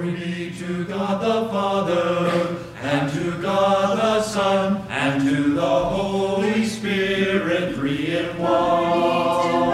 Glory be to God the Father, and to God the Son, and to the Holy Spirit, three in one.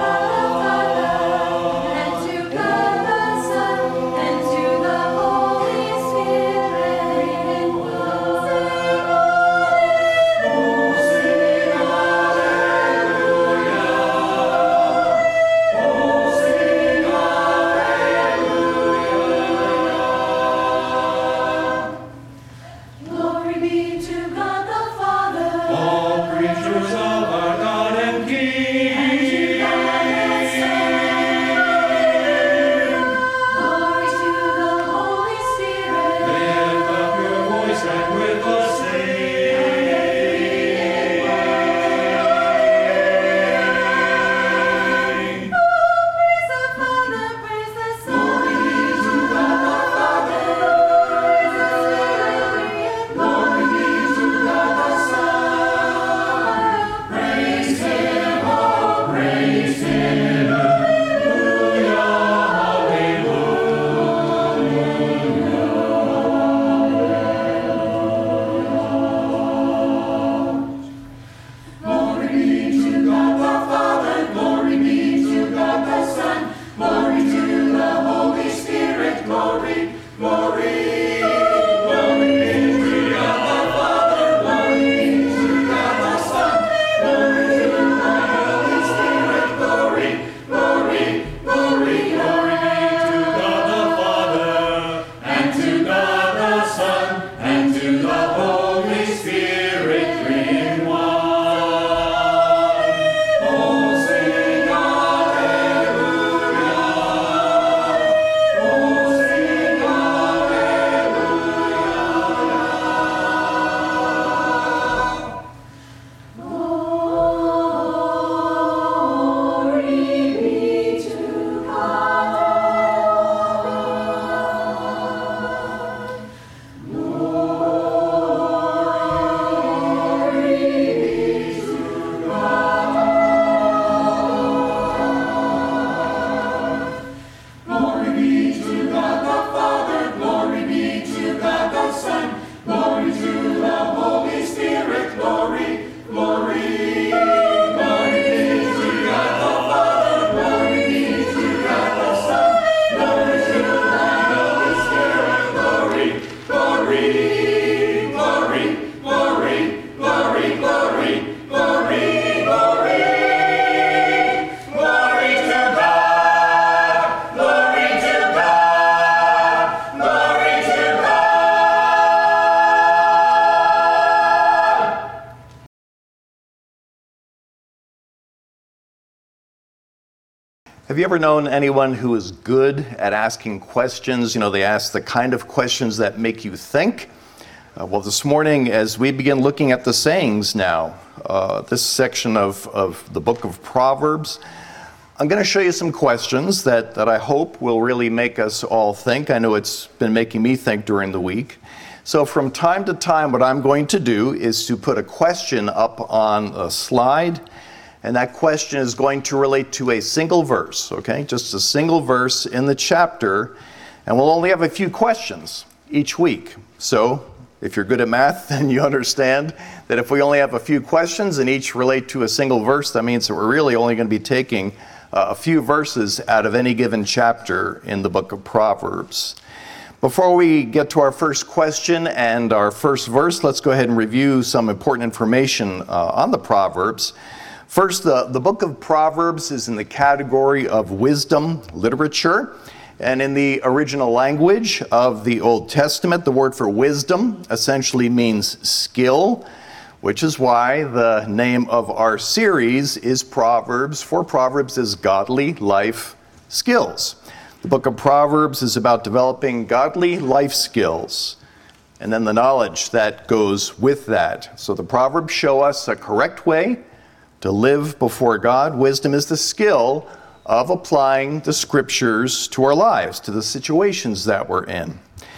Have you ever known anyone who is good at asking questions? They ask the kind of questions that make you think. Well, this morning, as we begin looking at the sayings now, this section of the book of Proverbs, I'm going to show you some questions that I hope will really make us all think. I know it's been making me think during the week. So from time to time, what I'm going to do is to put a question up on a slide, and that question is going to relate to a single verse, okay? Just a single verse in the chapter, and we'll only have a few questions each week. So if you're good at math, then you understand that if we only have a few questions and each relate to a single verse, that means that we're really only going to be taking a few verses out of any given chapter in the book of Proverbs. Before we get to our first question and our first verse, let's go ahead and review some important information on the Proverbs. First, the book of Proverbs is in the category of wisdom literature. And in the original language of the Old Testament, the word for wisdom essentially means skill, which is why the name of our series is Proverbs, for Proverbs is godly life skills. The book of Proverbs is about developing godly life skills and then the knowledge that goes with that. So the Proverbs show us a correct way to live before God. Wisdom is the skill of applying the scriptures to our lives, to the situations that we're in.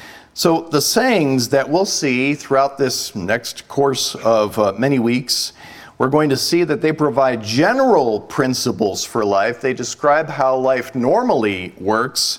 So the sayings that we'll see throughout this next course of many weeks, we're going to see that they provide general principles for life. They describe how life normally works,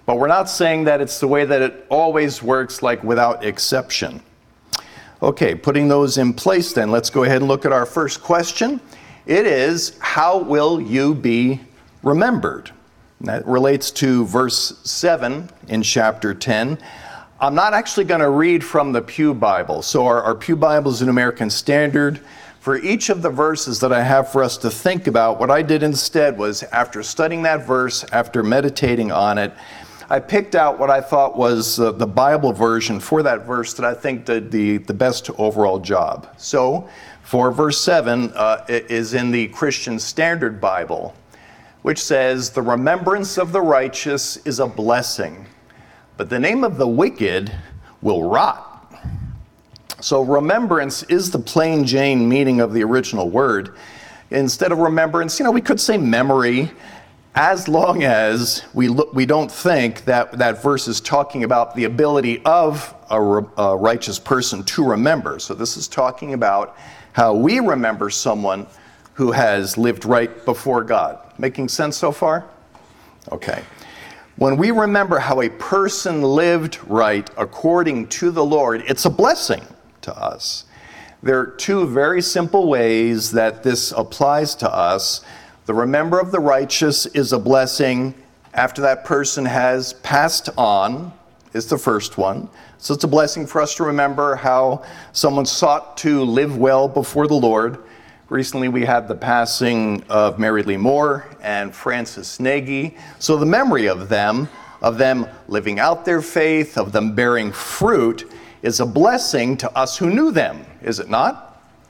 But we're not saying that it's the way that it always works, like without exception. Okay, putting those in place then, let's go ahead and look at our first question. It is, how will you be remembered? And that relates to verse 7 in chapter 10. I'm not actually going to read from the Pew Bible. So our Pew Bible is an American Standard. For each of the verses that I have for us to think about, what I did instead was, after studying that verse, after meditating on it, I picked out what I thought was the Bible version for that verse that I think did the best overall job. So, for verse 7, it is in the Christian Standard Bible, which says, "The remembrance of the righteous is a blessing, but the name of the wicked will rot." So remembrance is the plain Jane meaning of the original word. Instead of remembrance, we could say memory, as long as we don't think that verse is talking about the ability of a righteous person to remember. So this is talking about how we remember someone who has lived right before God. Making sense so far? Okay. When we remember how a person lived right according to the Lord, it's a blessing to us. There are two very simple ways that this applies to us. The remember of the righteous is a blessing after that person has passed on, is the first one. So it's a blessing for us to remember how someone sought to live well before the Lord. Recently we had the passing of Mary Lee Moore and Francis Nagy. So the memory of them living out their faith, of them bearing fruit, is a blessing to us who knew them, is it not?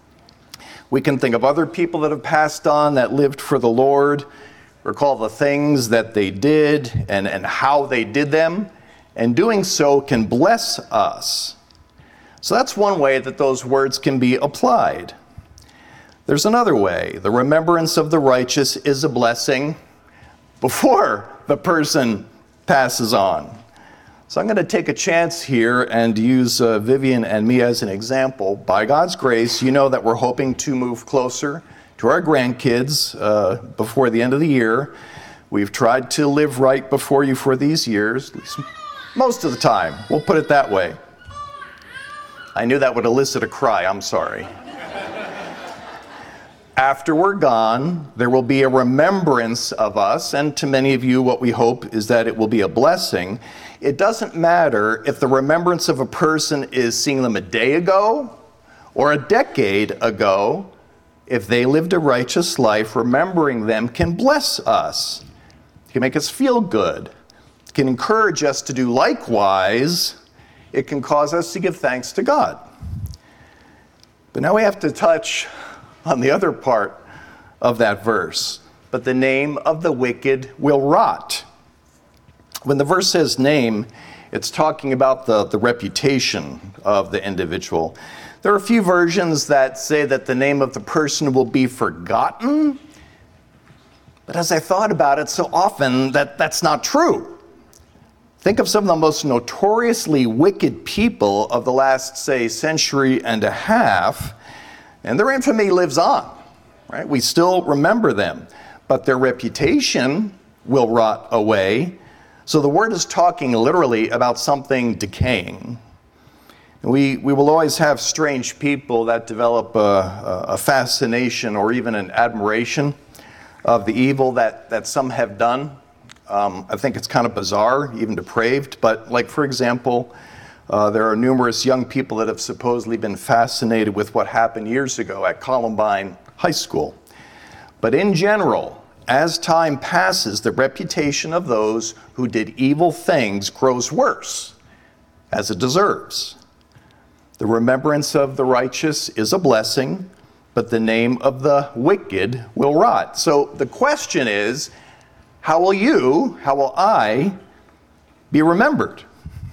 We can think of other people that have passed on that lived for the Lord, recall the things that they did and how they did them, and doing so can bless us. So that's one way that those words can be applied. There's another way. The remembrance of the righteous is a blessing before the person passes on. So I'm going to take a chance here and use Vivian and me as an example. By God's grace, you know that we're hoping to move closer to our grandkids before the end of the year. We've tried to live right before you for these years, at least most of the time. We'll put it that way. I knew that would elicit a cry. I'm sorry. After we're gone, there will be a remembrance of us, and to many of you, what we hope is that it will be a blessing. It doesn't matter if the remembrance of a person is seeing them a day ago or a decade ago. If they lived a righteous life, remembering them can bless us. It can make us feel good. It can encourage us to do likewise. It can cause us to give thanks to God. But now we have to touch on the other part of that verse. But the name of the wicked will rot. When the verse says name, it's talking about the reputation of the individual. There are a few versions that say that the name of the person will be forgotten. But as I thought about it, so often that's not true. Think of some of the most notoriously wicked people of the last, say, century and a half, and their infamy lives on, right? We still remember them, but their reputation will rot away. So the word is talking literally about something decaying. We will always have strange people that develop a fascination or even an admiration of the evil that some have done. I think it's kind of bizarre, even depraved, but like, for example, there are numerous young people that have supposedly been fascinated with what happened years ago at Columbine High School. But in general, as time passes, the reputation of those who did evil things grows worse, as it deserves. The remembrance of the righteous is a blessing, but the name of the wicked will rot. So the question is, how will I be remembered?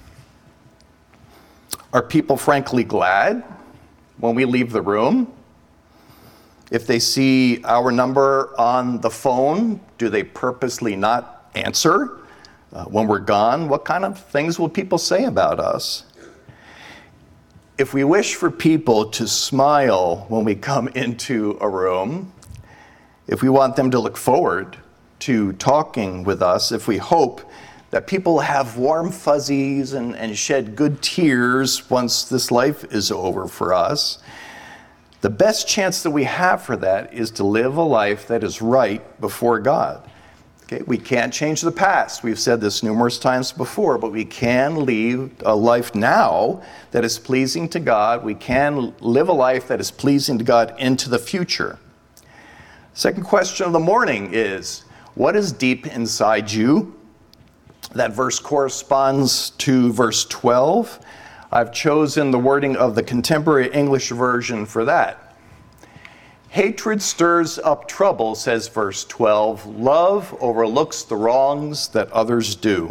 Are people frankly glad when we leave the room? If they see our number on the phone, do they purposely not answer when we're gone? What kind of things will people say about us? If we wish for people to smile when we come into a room, if we want them to look forward to talking with us, if we hope that people have warm fuzzies and shed good tears once this life is over for us. The best chance that we have for that is to live a life that is right before God. Okay, we can't change the past. We've said this numerous times before, but we can live a life now that is pleasing to God. We can live a life that is pleasing to God into the future. Second question of the morning is, what is deep inside you? That verse corresponds to verse 12. I've chosen the wording of the Contemporary English Version for that. Hatred stirs up trouble, says verse 12. Love overlooks the wrongs that others do.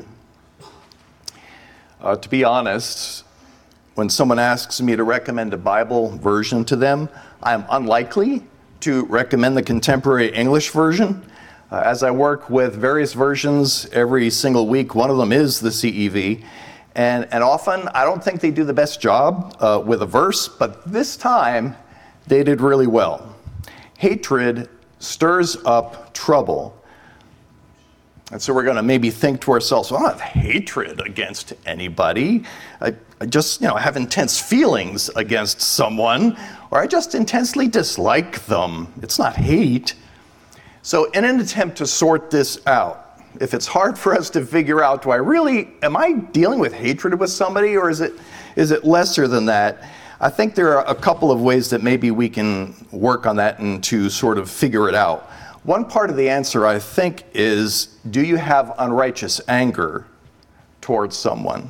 To be honest, when someone asks me to recommend a Bible version to them, I'm unlikely to recommend the Contemporary English Version. As I work with various versions every single week, one of them is the CEV. And often, I don't think they do the best job with a verse, but this time, they did really well. Hatred stirs up trouble. And so we're going to maybe think to ourselves, well, I don't have hatred against anybody. I just, have intense feelings against someone, or I just intensely dislike them. It's not hate. So in an attempt to sort this out, if it's hard for us to figure out, am I dealing with hatred with somebody, or is it lesser than that? I think there are a couple of ways that maybe we can work on that and to sort of figure it out. One part of the answer, I think, is, do you have unrighteous anger towards someone?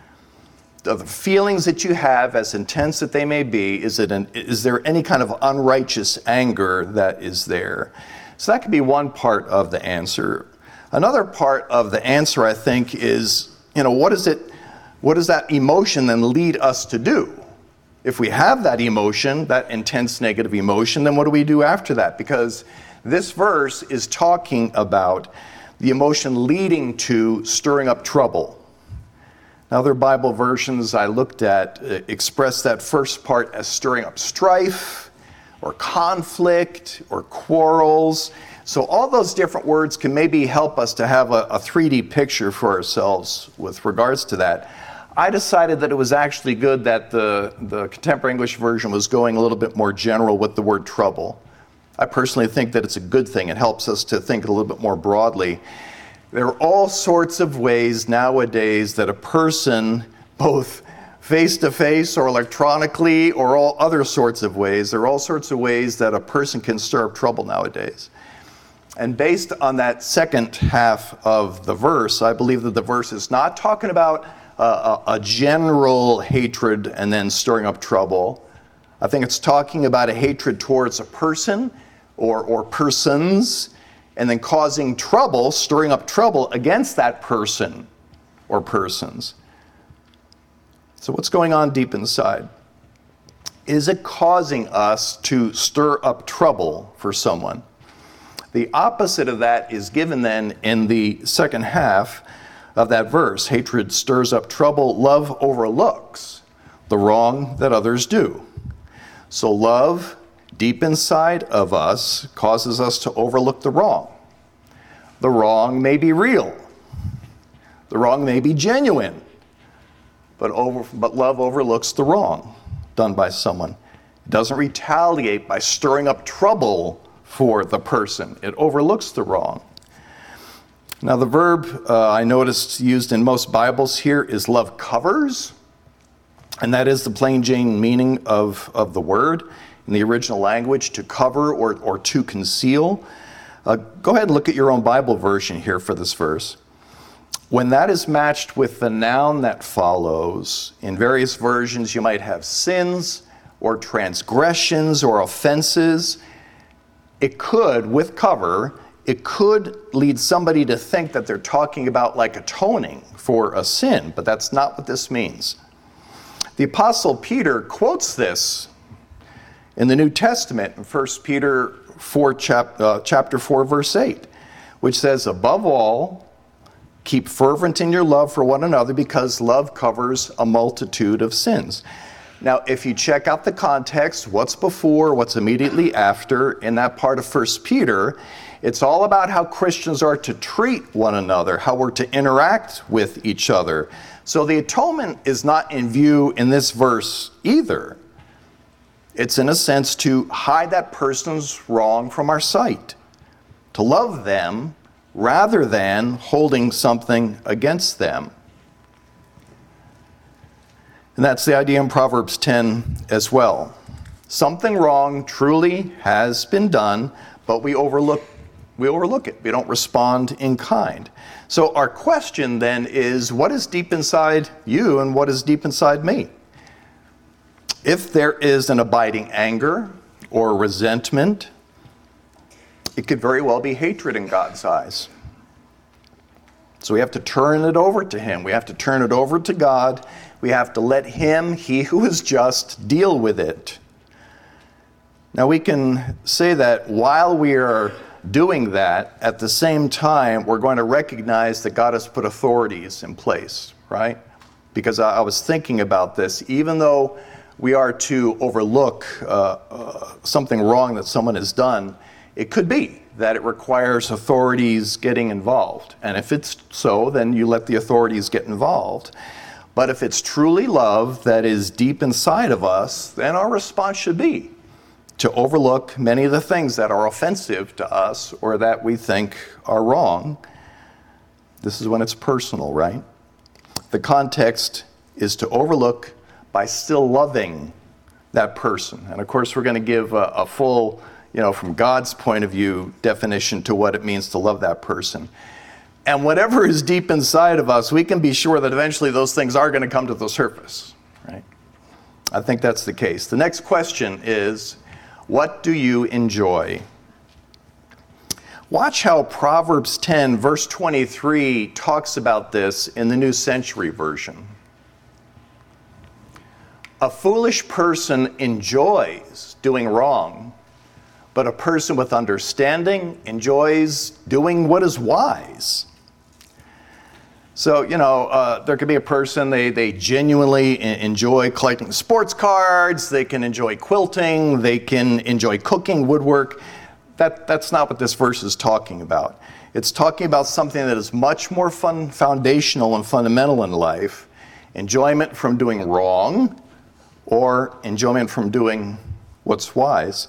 The feelings that you have, as intense that they may be, is there any kind of unrighteous anger that is there? So that could be one part of the answer. Another part of the answer, I think, is, what does that emotion then lead us to do? If we have that emotion, that intense negative emotion, then what do we do after that? Because this verse is talking about the emotion leading to stirring up trouble. Now, other Bible versions I looked at express that first part as stirring up strife or conflict or quarrels. So all those different words can maybe help us to have a 3D picture for ourselves with regards to that. I decided that it was actually good that the Contemporary English Version was going a little bit more general with the word trouble. I personally think that it's a good thing. It helps us to think a little bit more broadly. There are all sorts of ways nowadays that a person, both face-to-face or electronically or all other sorts of ways, there are all sorts of ways that a person can stir up trouble nowadays. And based on that second half of the verse, I believe that the verse is not talking about a general hatred and then stirring up trouble. I think it's talking about a hatred towards a person or persons, and then causing trouble, stirring up trouble against that person or persons. So what's going on deep inside? Is it causing us to stir up trouble for someone? The opposite of that is given then in the second half of that verse. Hatred stirs up trouble. Love overlooks the wrong that others do. So love, deep inside of us, causes us to overlook the wrong. The wrong may be real. The wrong may be genuine. But love overlooks the wrong done by someone. It doesn't retaliate by stirring up trouble for the person. It overlooks the wrong. Now, the verb I noticed used in most Bibles here is love covers, and that is the plain Jane meaning of the word in the original language, to cover or to conceal. Go ahead and look at your own Bible version here for this verse. When that is matched with the noun that follows, in various versions you might have sins or transgressions or offenses. It could, with cover, it could lead somebody to think that they're talking about like atoning for a sin, but that's not what this means. The Apostle Peter quotes this in the New Testament in 1 Peter 4, chapter 4, verse 8, which says, above all, keep fervent in your love for one another, because love covers a multitude of sins. Now, if you check out the context, what's before, what's immediately after, in that part of 1 Peter, it's all about how Christians are to treat one another, how we're to interact with each other. So the atonement is not in view in this verse either. It's in a sense to hide that person's wrong from our sight, to love them rather than holding something against them. And that's the idea in Proverbs 10 as well. Something wrong truly has been done, but we overlook it. We don't respond in kind. So our question then is, what is deep inside you and what is deep inside me? If there is an abiding anger or resentment, it could very well be hatred in God's eyes. So we have to turn it over to Him. We have to turn it over to God. We have to let Him, He who is just, deal with it. Now we can say that while we are doing that, at the same time, we're going to recognize that God has put authorities in place, right? Because I was thinking about this. Even though we are to overlook something wrong that someone has done, it could be that it requires authorities getting involved. And if it's so, then you let the authorities get involved. But if it's truly love that is deep inside of us, then our response should be to overlook many of the things that are offensive to us or that we think are wrong. This is when it's personal, right? The context is to overlook by still loving that person. And of course, we're going to give a full, from God's point of view, definition to what it means to love that person. And whatever is deep inside of us, we can be sure that eventually those things are going to come to the surface, right? I think that's the case. The next question is, what do you enjoy? Watch how Proverbs 10, verse 23 talks about this in the New Century Version. A foolish person enjoys doing wrong, but a person with understanding enjoys doing what is wise. So, there could be a person, they genuinely enjoy collecting sports cards, they can enjoy quilting, they can enjoy cooking, woodwork. That's not what this verse is talking about. It's talking about something that is much more foundational and fundamental in life. Enjoyment from doing wrong or enjoyment from doing what's wise.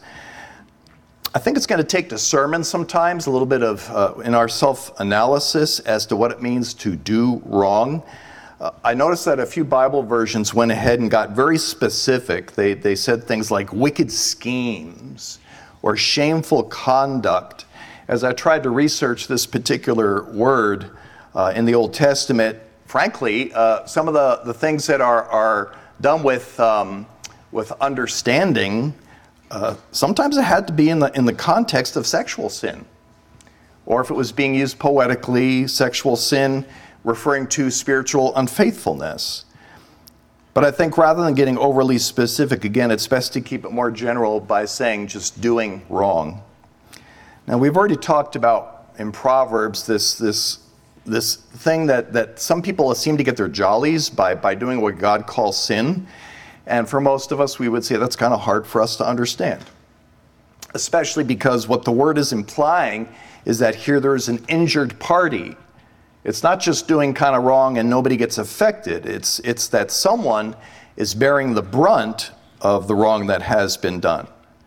I think it's going to take discernment sometimes, a little bit of in our self-analysis as to what it means to do wrong. I noticed that a few Bible versions went ahead and got very specific. They said things like wicked schemes or shameful conduct. As I tried to research this particular word in the Old Testament, frankly, some of the things that are done with understanding, sometimes it had to be in the context of sexual sin. Or if it was being used poetically, sexual sin referring to spiritual unfaithfulness. But I think rather than getting overly specific, again, it's best to keep it more general by saying just doing wrong. Now, we've already talked about in Proverbs this thing that some people seem to get their jollies by doing what God calls sin. And for most of us, we would say that's kind of hard for us to understand. Especially because what the word is implying is that here there is an injured party. It's not just doing kind of wrong and nobody gets affected. It's that someone is bearing the brunt of the wrong that has been done.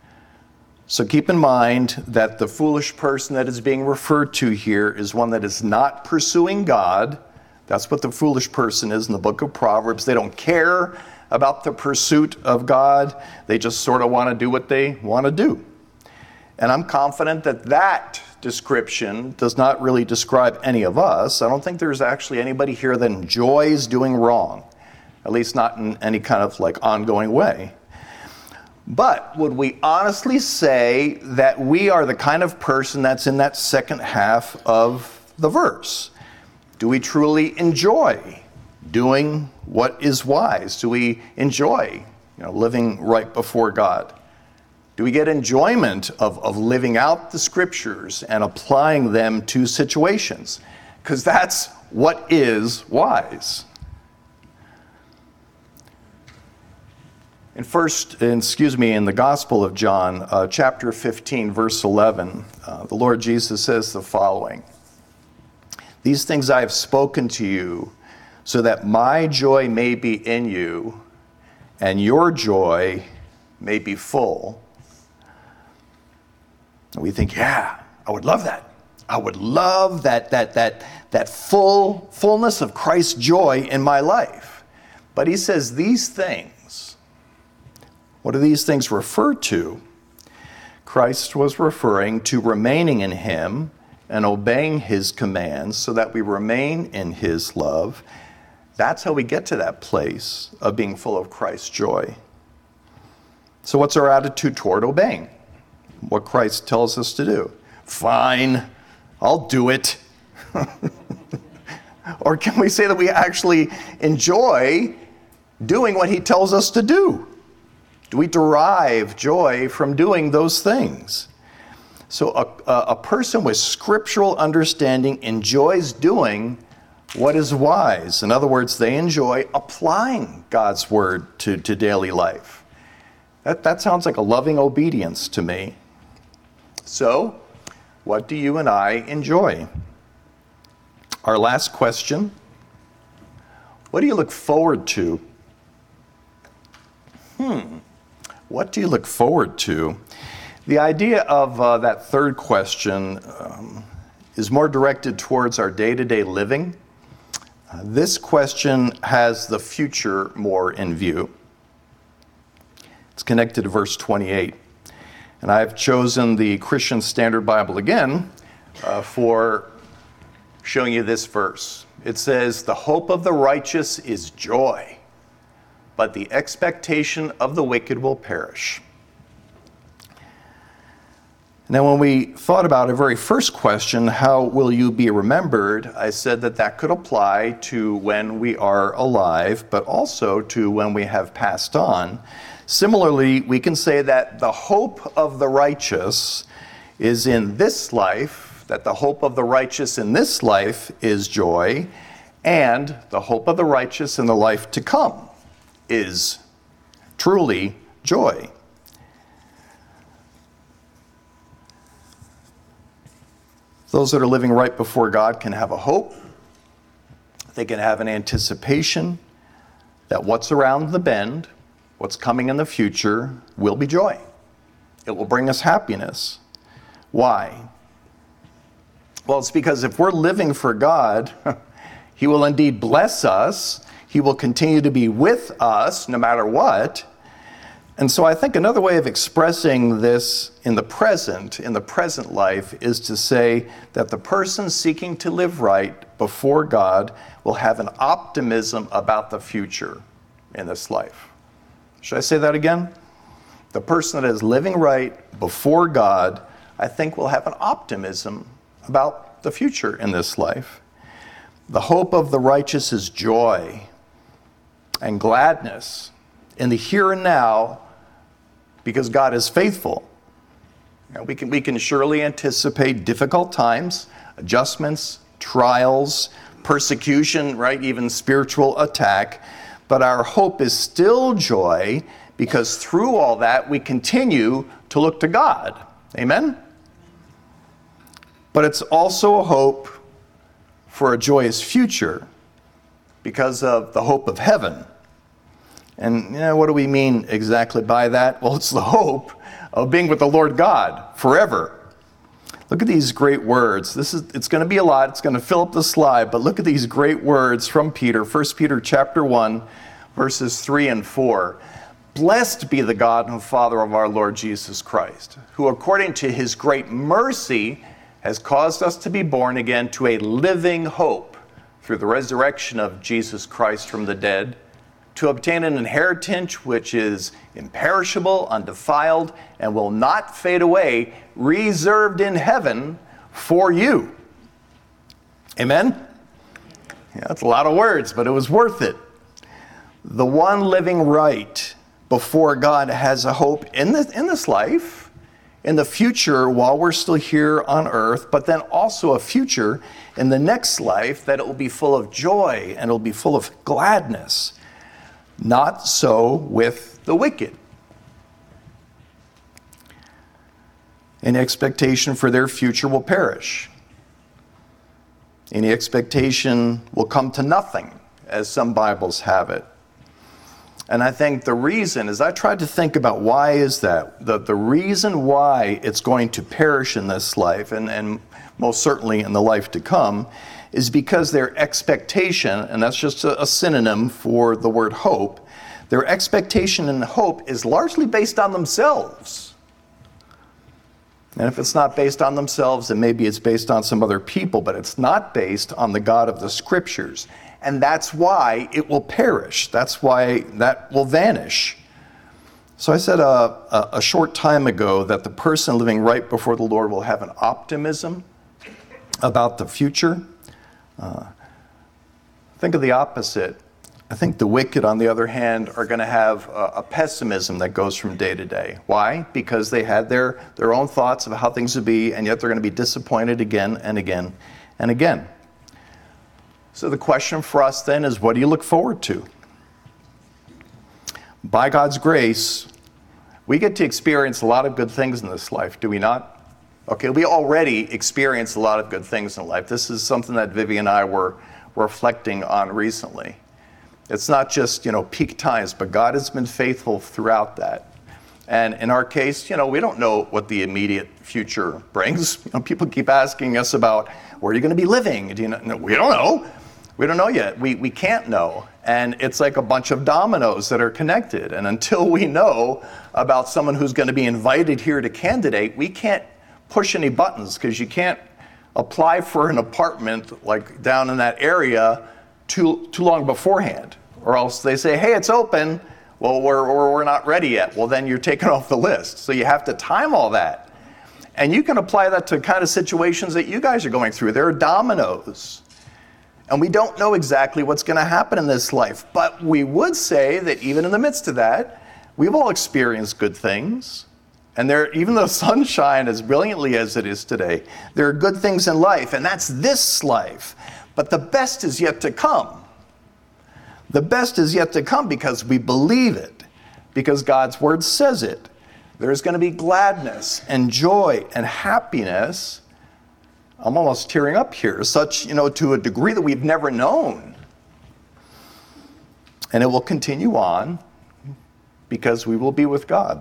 So keep in mind that the foolish person that is being referred to here is one that is not pursuing God. That's what the foolish person is in the book of Proverbs. They don't care about the pursuit of God. They just sort of want to do what they want to do. And I'm confident that description does not really describe any of us. I don't think there's actually anybody here that enjoys doing wrong, at least not in any kind of ongoing way. But would we honestly say that we are the kind of person that's in that second half of the verse? Do we truly enjoy doing what is wise? Do we enjoy living right before God? Do we get enjoyment of living out the scriptures and applying them to situations? Because that's what is wise. In the Gospel of John, chapter 15, verse 11, the Lord Jesus says the following: "These things I have spoken to you, so that my joy may be in you, and your joy may be full." And we think, yeah, I would love that. I would love that fullness of Christ's joy in my life. But he says these things. What do these things refer to? Christ was referring to remaining in him and obeying his commands so that we remain in his love. That's how we get to that place of being full of Christ's joy. So what's our attitude toward obeying what Christ tells us to do? Fine, I'll do it. Or can we say that we actually enjoy doing what he tells us to do? Do we derive joy from doing those things? So a person with scriptural understanding enjoys doing what is wise. In other words, they enjoy applying God's word to daily life. That sounds like a loving obedience to me. So, what do you and I enjoy? Our last question: what do you look forward to? What do you look forward to? The idea of that third question is more directed towards our day-to-day living. This question has the future more in view. It's connected to verse 28. And I've chosen the Christian Standard Bible again for showing you this verse. It says, "The hope of the righteous is joy, but the expectation of the wicked will perish." Now, when we thought about our very first question, how will you be remembered? I said that could apply to when we are alive, but also to when we have passed on. Similarly, we can say that the hope of the righteous is in this life, that the hope of the righteous in this life is joy, and the hope of the righteous in the life to come is truly joy. Those that are living right before God can have a hope. They can have an anticipation that what's around the bend, what's coming in the future, will be joy. It will bring us happiness. Why? Well, it's because if we're living for God, he will indeed bless us. He will continue to be with us no matter what. And so I think another way of expressing this in the present life, is to say that the person seeking to live right before God will have an optimism about the future in this life. Should I say that again? The person that is living right before God, I think, will have an optimism about the future in this life. The hope of the righteous is joy and gladness in the here and now, because God is faithful. Now, we can surely anticipate difficult times, adjustments, trials, persecution, right? Even spiritual attack. But our hope is still joy, because through all that we continue to look to God. Amen? But it's also a hope for a joyous future because of the hope of heaven. And what do we mean exactly by that? Well, it's the hope of being with the Lord God forever. Look at these great words. It's going to be a lot. It's going to fill up the slide, but look at these great words from Peter. 1 Peter chapter 1, verses 3 and 4. "Blessed be the God and Father of our Lord Jesus Christ, who according to his great mercy has caused us to be born again to a living hope through the resurrection of Jesus Christ from the dead, to obtain an inheritance which is imperishable, undefiled, and will not fade away, reserved in heaven for you." Amen? Yeah, that's a lot of words, but it was worth it. The one living right before God has a hope in this life, in the future while we're still here on earth, but then also a future in the next life that it will be full of joy and it will be full of gladness. Not so with the wicked. Any expectation for their future will perish. Any expectation will come to nothing, as some Bibles have it. And I think the reason is, I tried to think about why is that. The reason why it's going to perish in this life, and most certainly in the life to come, is because their expectation, and that's just a synonym for the word hope, their expectation and hope is largely based on themselves. And if it's not based on themselves, then maybe it's based on some other people, but it's not based on the God of the Scriptures. And that's why it will perish. That's why that will vanish. So I said a short time ago that the person living right before the Lord will have an optimism about the future. Think of the opposite. I think the wicked, on the other hand, are going to have a pessimism that goes from day to day. Why? Because they had their own thoughts of how things would be, and yet they're going to be disappointed again and again and again. So the question for us then is, what do you look forward to? By God's grace, we get to experience a lot of good things in this life, do we not? Okay, we already experience a lot of good things in life. This is something that Vivi and I were reflecting on recently. It's not just, peak times, but God has been faithful throughout that. And in our case, we don't know what the immediate future brings. People keep asking us about, where are you going to be living? Do you know? No, we don't know. We don't know yet. We can't know. And it's like a bunch of dominoes that are connected. And until we know about someone who's going to be invited here to candidate, we can't push any buttons, because you can't apply for an apartment like down in that area too long beforehand, or else they say, hey, it's open. Well, we're not ready yet. Well, then you're taken off the list. So you have to time all that. And you can apply that to kind of situations that you guys are going through. There are dominoes. And we don't know exactly what's going to happen in this life. But we would say that even in the midst of that, we've all experienced good things. And even though sunshine as brilliantly as it is today, there are good things in life, and that's this life. But the best is yet to come. The best is yet to come because we believe it, because God's word says it. There's going to be gladness and joy and happiness. I'm almost tearing up here, such, to a degree that we've never known. And it will continue on because we will be with God.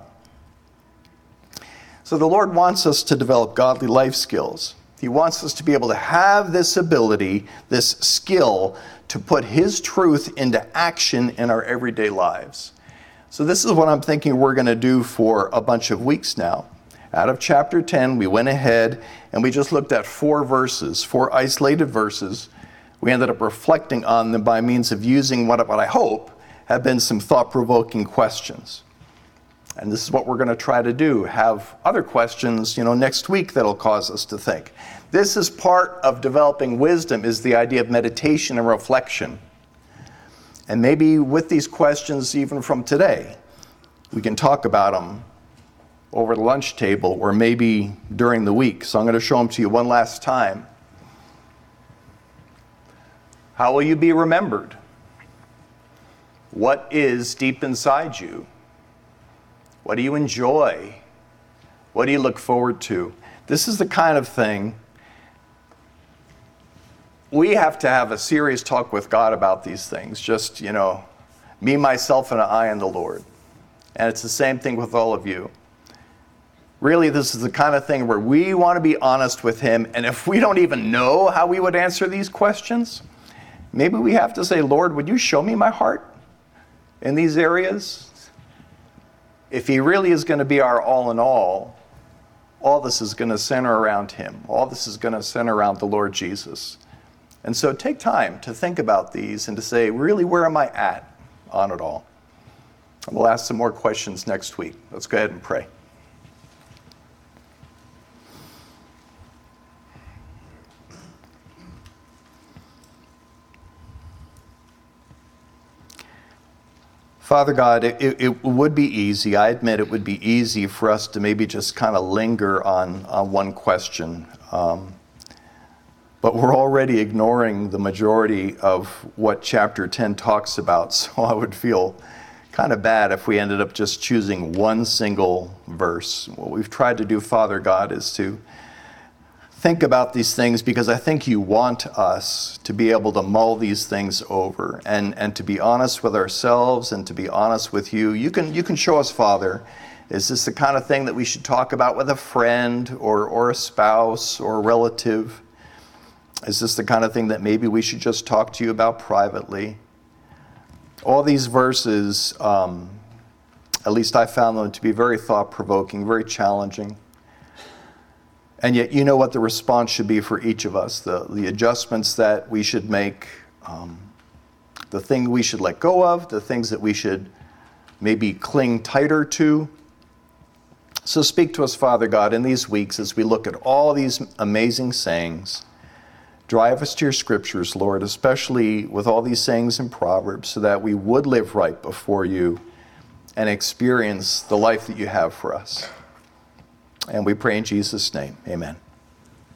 So the Lord wants us to develop godly life skills. He wants us to be able to have this ability, this skill, to put His truth into action in our everyday lives. So this is what I'm thinking we're going to do for a bunch of weeks now. Out of chapter 10, we went ahead and we just looked at 4 isolated verses. We ended up reflecting on them by means of using what I hope have been some thought-provoking questions. And this is what we're going to try to do, have other questions, next week that'll cause us to think. This is part of developing wisdom, is the idea of meditation and reflection. And maybe with these questions, even from today, we can talk about them over the lunch table or maybe during the week. So I'm going to show them to you one last time. How will you be remembered? What is deep inside you? What do you enjoy? What do you look forward to? This is the kind of thing we have to have a serious talk with God about these things. Just, me, myself, and I and the Lord. And it's the same thing with all of you. Really, this is the kind of thing where we want to be honest with Him. And if we don't even know how we would answer these questions, maybe we have to say, Lord, would you show me my heart in these areas? If He really is going to be our all in all this is going to center around Him. All this is going to center around the Lord Jesus. And so take time to think about these and to say, really, where am I at on it all? And we'll ask some more questions next week. Let's go ahead and pray. Father God, it would be easy, I admit it would be easy for us to maybe just kind of linger on one question. But but we're already ignoring the majority of what chapter 10 talks about. So I would feel kind of bad if we ended up just choosing one single verse. What we've tried to do, Father God, is to think about these things because I think you want us to be able to mull these things over and to be honest with ourselves and to be honest with you. You can show us, Father, is this the kind of thing that we should talk about with a friend or a spouse or a relative? Is this the kind of thing that maybe we should just talk to you about privately? All these verses, at least I found them to be very thought-provoking, very challenging. And yet you know what the response should be for each of us, the adjustments that we should make, the thing we should let go of, the things that we should maybe cling tighter to. So speak to us, Father God, in these weeks as we look at all these amazing sayings. Drive us to your scriptures, Lord, especially with all these sayings in Proverbs, so that we would live right before you and experience the life that you have for us. And we pray in Jesus' name, amen.